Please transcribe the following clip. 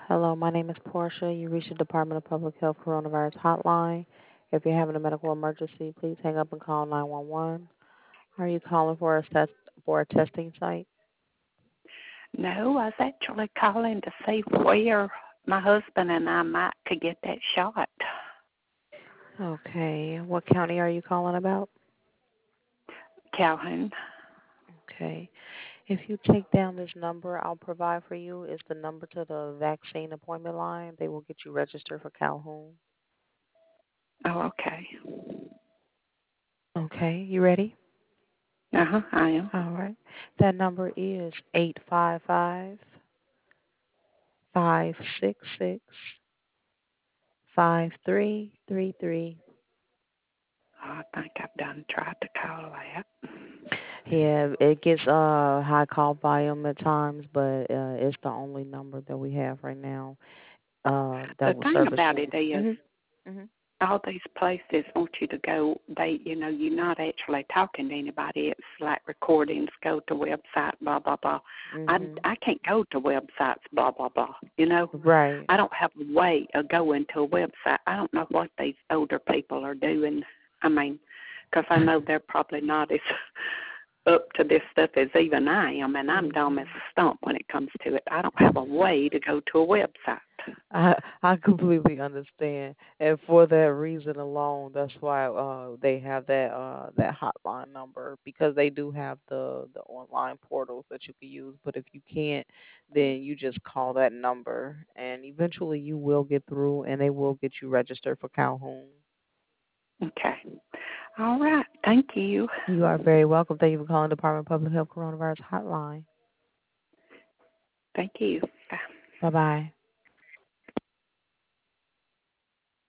Hello, my name is Portia. You reached the Department of Public Health Coronavirus Hotline. If you're having a medical emergency, please hang up and call 911. Are you calling for a testing site? No, I was actually calling to see where my husband and I might could get that shot. Okay. What county are you calling about? Calhoun. Okay. If you take down this number I'll provide for you, it's the number to the vaccine appointment line. They will get you registered for Calhoun. Oh, okay. Okay. You ready? I am. All right. That number is 855-566-5333. Oh, I think I've done tried to call that. Yeah, it gets high call volume at times, but it's the only number that we have right now The that will thing service about you. it is, Mhm. all these places want you to go. You're not actually talking to anybody. It's like recordings. Go to website. Blah blah blah. Mhm. I can't go to websites. Blah blah blah. Right. I don't have a way of going to a website. I don't know what these older people are doing. I mean, because I know they're probably not as up to this stuff as even I am, and I'm dumb as a stump when it comes to it. I don't have a way to go to a website. I completely understand, and for that reason alone, that's why they have that hotline number, because they do have the online portals that you can use. But if you can't, then you just call that number, and eventually you will get through, and they will get you registered for Calhoun. Okay. All right. Thank you. You are very welcome. Thank you for calling Department of Public Health Coronavirus Hotline. Thank you. Bye. Bye bye.